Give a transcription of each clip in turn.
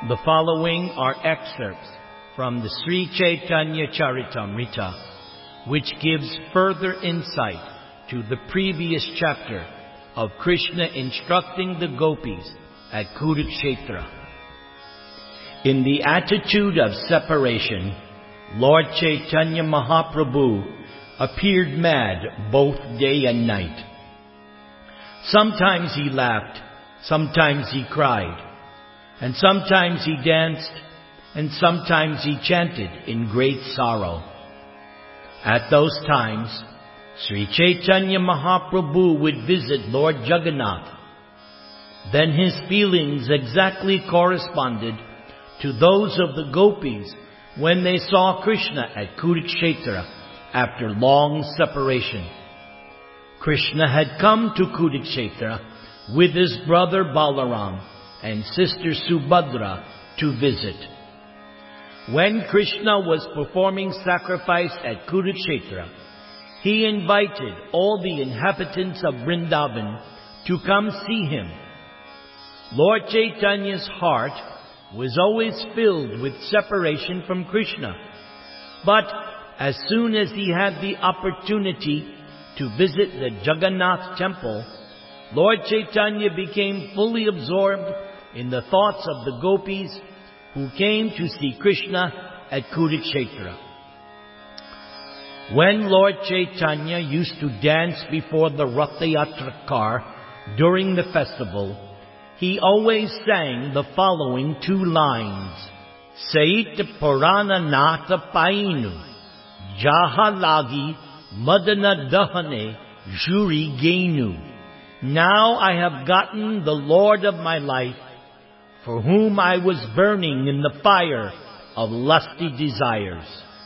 The following are excerpts from the Sri Chaitanya Charitamrita, which gives further insight to the previous chapter of Krishna instructing the gopis at Kurukshetra. In the attitude of separation, Lord Chaitanya Mahaprabhu appeared mad both day and night. Sometimes he laughed, sometimes he cried, and sometimes he danced, and sometimes he chanted in great sorrow. At those times, Sri Chaitanya Mahaprabhu would visit Lord Jagannath. Then his feelings exactly corresponded to those of the gopis when they saw Krishna at Kurukshetra after long separation. Krishna had come to Kurukshetra with his brother Balaram and sister Subhadra to visit. When Krishna was performing sacrifice at Kurukshetra, he invited all the inhabitants of Vrindavan to come see him. Lord Chaitanya's heart was always filled with separation from Krishna. But as soon as he had the opportunity to visit the Jagannath temple, Lord Chaitanya became fully absorbed in the thoughts of the gopis who came to see Krishna at Kurukshetra. When Lord Chaitanya used to dance before the Ratha Yatra car during the festival, he always sang the following two lines: Sait Purana Nata Painu, Jaha Lagi Madana Dahane Juri Genu. Now I have gotten the Lord of my life, for whom I was burning in the fire of lusty desires.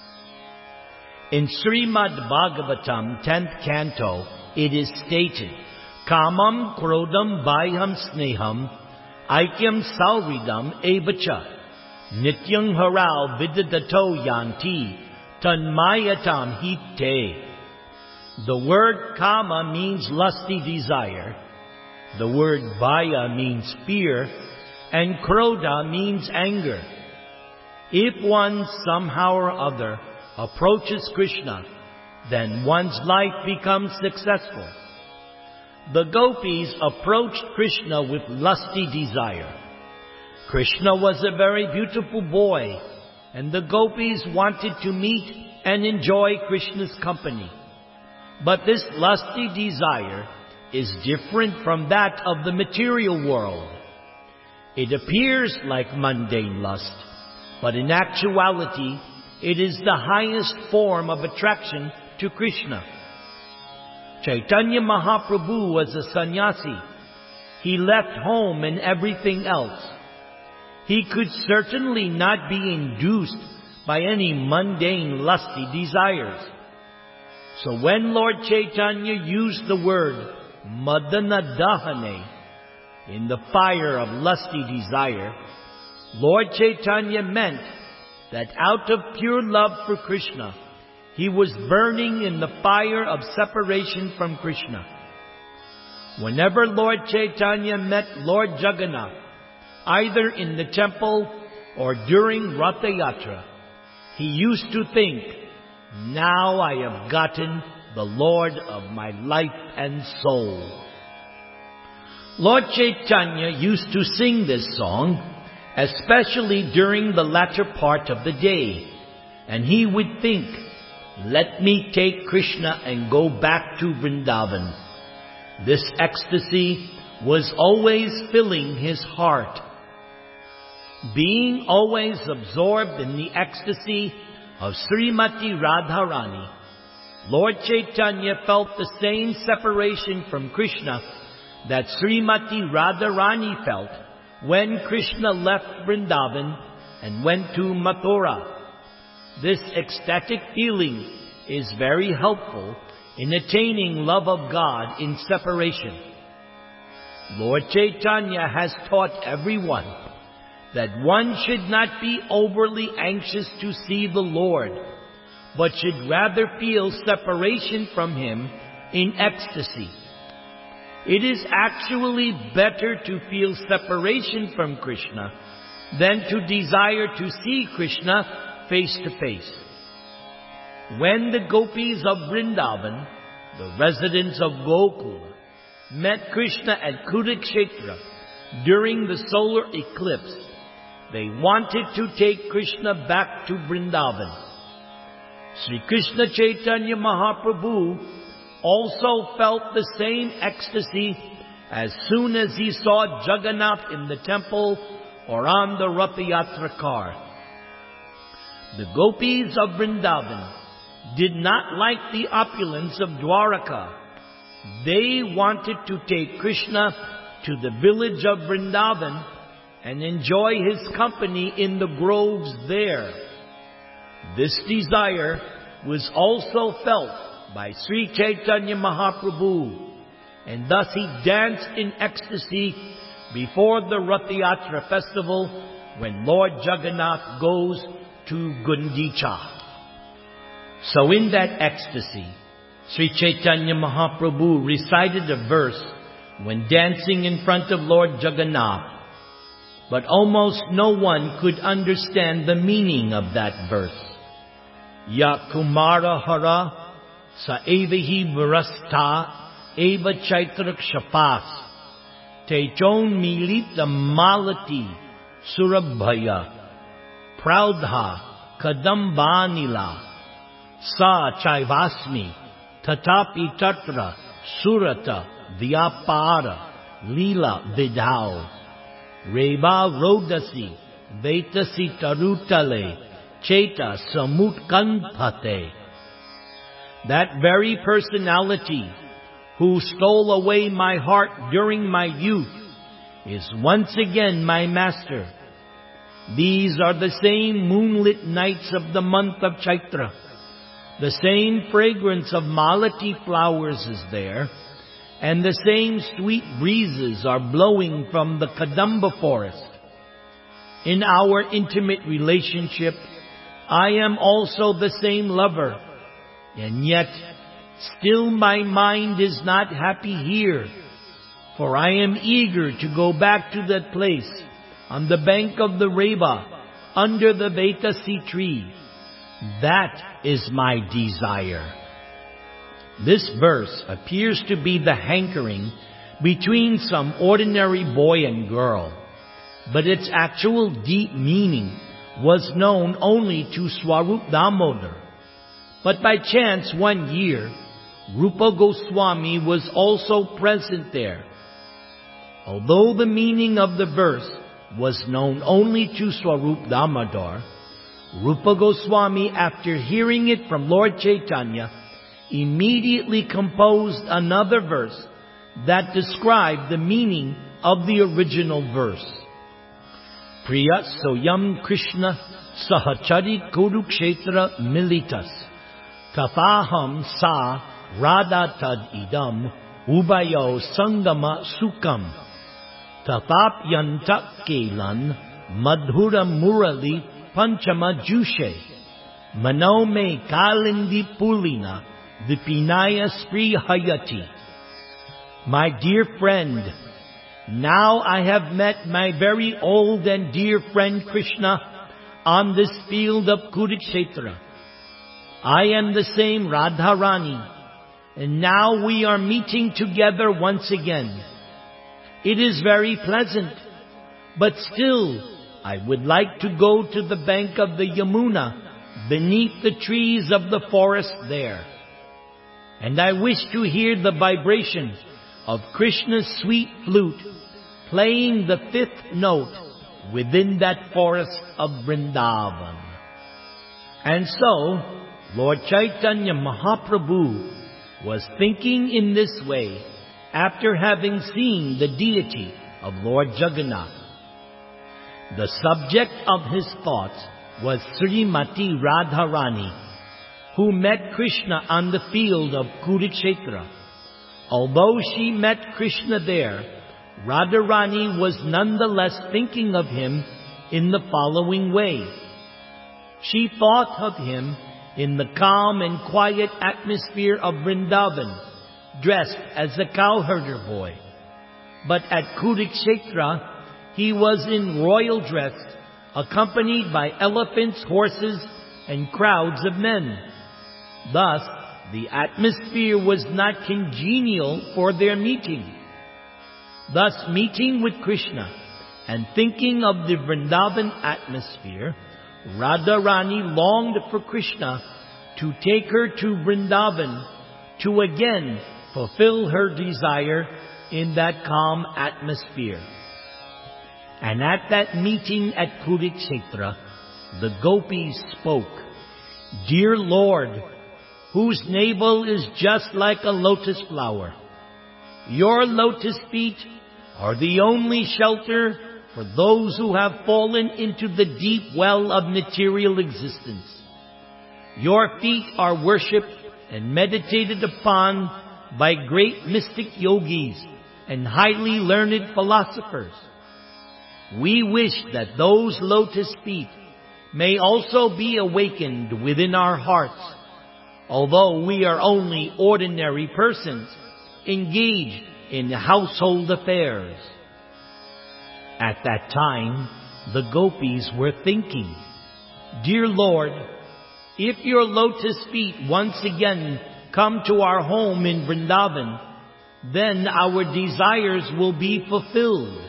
In Srimad Bhagavatam, 10th canto, it is stated, Kamam Krodam Bhayam Sneham Aikyam Sauridam Evacha Nityang Haral Vidadato Yanti Tanmayatam Hite. The word Kama means lusty desire, the word Bhaya means fear, and Krodha means anger. If one somehow or other approaches Krishna, then one's life becomes successful. The gopis approached Krishna with lusty desire. Krishna was a very beautiful boy, and the gopis wanted to meet and enjoy Krishna's company. But this lusty desire is different from that of the material world. It appears like mundane lust, but in actuality, it is the highest form of attraction to Krishna. Chaitanya Mahaprabhu was a sannyasi. He left home and everything else. He could certainly not be induced by any mundane lusty desires. So when Lord Chaitanya used the word Madana Dahane, in the fire of lusty desire, Lord Chaitanya meant that out of pure love for Krishna, he was burning in the fire of separation from Krishna. Whenever Lord Chaitanya met Lord Jagannath, either in the temple or during Ratha Yatra, he used to think, now I have gotten the Lord of my life and soul. Lord Chaitanya used to sing this song, especially during the latter part of the day, and he would think, let me take Krishna and go back to Vrindavan. This ecstasy was always filling his heart. Being always absorbed in the ecstasy of Srimati Radharani, Lord Chaitanya felt the same separation from Krishna that Srimati Radharani felt when Krishna left Vrindavan and went to Mathura. This ecstatic feeling is very helpful in attaining love of God in separation. Lord Chaitanya has taught everyone that one should not be overly anxious to see the Lord, but should rather feel separation from Him in ecstasy. It is actually better to feel separation from Krishna than to desire to see Krishna face to face. When the gopis of Vrindavan, the residents of Gokula, met Krishna at Kurukshetra during the solar eclipse, they wanted to take Krishna back to Vrindavan. Sri Krishna Chaitanya Mahaprabhu also felt the same ecstasy as soon as he saw Jagannath in the temple or on the Rath Yatra car. The gopis of Vrindavan did not like the opulence of Dwaraka. They wanted to take Krishna to the village of Vrindavan and enjoy his company in the groves there. This desire was also felt by Sri Chaitanya Mahaprabhu, and thus he danced in ecstasy before the Rath Yatra festival when Lord Jagannath goes to Gundicha. So in that ecstasy, Sri Chaitanya Mahaprabhu recited a verse when dancing in front of Lord Jagannath, but almost no one could understand the meaning of that verse. Ya Kumara Hara Sa Evahi Virasta Eva Chaitrak Shapas Techon Milita Malati Surabhaya Praudha Kadambanila Sa Chaivasmi Tatapi Tatra Surata Vyapara Lila Vidhau Reva Rodasi Vetasi Tarutale Cheta Samutkanpate. That very personality who stole away my heart during my youth is once again my master. These are the same moonlit nights of the month of Chaitra. The same fragrance of malati flowers is there, and the same sweet breezes are blowing from the Kadamba forest. In our intimate relationship, I am also the same lover, and yet still my mind is not happy here, for I am eager to go back to that place on the bank of the Reva, under the Vetasi tree. That is my desire. This verse appears to be the hankering between some ordinary boy and girl, but its actual deep meaning was known only to Swarup Damodar. But by chance one year, Rupa Goswami was also present there. Although the meaning of the verse was known only to Swarup Damodar, Rupa Goswami, after hearing it from Lord Chaitanya, immediately composed another verse that described the meaning of the original verse. Priya Soyam Krishna Sahachari Kurukshetra Militas Tathaham Sa Radha Tad Idam Ubayo Sangama Sukam Tathapyanta Kelan Madhura Murali Panchama Jushe Manome Kalindi Pulina Vipinaya Spri Hayati. My dear friend, now I have met my very old and dear friend Krishna on this field of Kurukshetra. I am the same Radharani, and now we are meeting together once again. It is very pleasant, but still I would like to go to the bank of the Yamuna beneath the trees of the forest there. And I wish to hear the vibration of Krishna's sweet flute playing the fifth note within that forest of Vrindavan. And so, Lord Chaitanya Mahaprabhu was thinking in this way after having seen the deity of Lord Jagannath. The subject of his thoughts was Srimati Radharani, who met Krishna on the field of Kurukshetra. Although she met Krishna there, Radharani was nonetheless thinking of him in the following way. She thought of him in the calm and quiet atmosphere of Vrindavan, dressed as a cowherder boy. But at Kurukshetra, he was in royal dress accompanied by elephants, horses, and crowds of men. Thus, the atmosphere was not congenial for their meeting. Thus, meeting with Krishna and thinking of the Vrindavan atmosphere, Radharani longed for Krishna to take her to Vrindavan to again fulfill her desire in that calm atmosphere. And at that meeting at Kurukshetra, the gopis spoke, "Dear Lord, whose navel is just like a lotus flower, your lotus feet are the only shelter for those who have fallen into the deep well of material existence. Your feet are worshipped and meditated upon by great mystic yogis and highly learned philosophers. We wish that those lotus feet may also be awakened within our hearts, although we are only ordinary persons engaged in household affairs." At that time, the gopis were thinking, "Dear Lord, if your lotus feet once again come to our home in Vrindavan, then our desires will be fulfilled."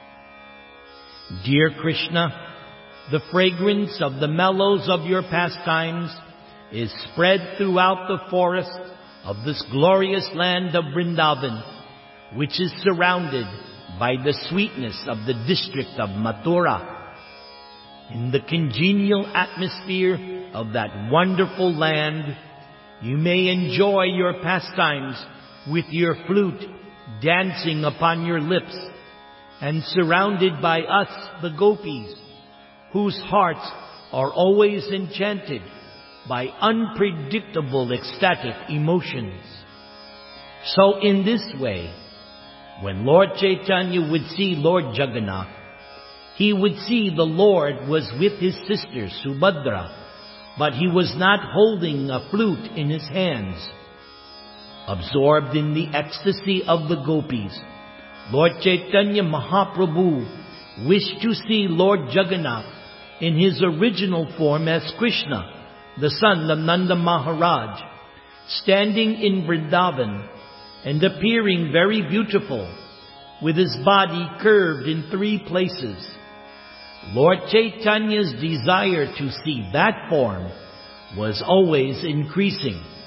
Dear Krishna, the fragrance of the mellows of your pastimes is spread throughout the forest of this glorious land of Vrindavan, which is surrounded by the sweetness of the district of Mathura. In the congenial atmosphere of that wonderful land, you may enjoy your pastimes with your flute dancing upon your lips, and surrounded by us, the gopis, whose hearts are always enchanted by unpredictable ecstatic emotions. So in this way, when Lord Chaitanya would see Lord Jagannath, he would see the Lord was with his sister Subhadra, but he was not holding a flute in his hands. Absorbed in the ecstasy of the gopis, Lord Chaitanya Mahaprabhu wished to see Lord Jagannath in his original form as Krishna, the son of Nanda Maharaj, standing in Vrindavan and appearing very beautiful, with his body curved in 3 places. Lord Chaitanya's desire to see that form was always increasing.